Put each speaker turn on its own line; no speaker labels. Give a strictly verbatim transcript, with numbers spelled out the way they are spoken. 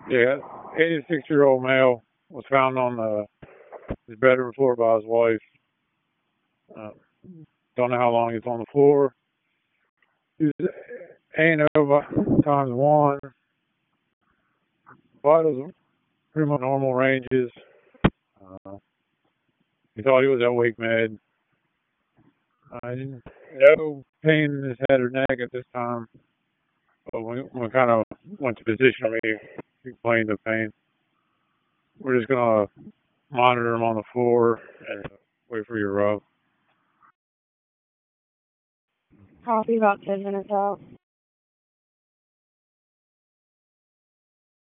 Yeah, eighty-six-year-old male was found on the, his bedroom floor by his wife. Uh, don't know how long he's on the floor. He was A and O times one. Vitals pretty much normal ranges. Uh, he thought he was at Wake Med. I didn't no pain in his head or neck at this time. But we, we kind of went to position me. He complained of pain. We're just gonna monitor him on the floor and wait for your rub.
Coffee about ten minutes out.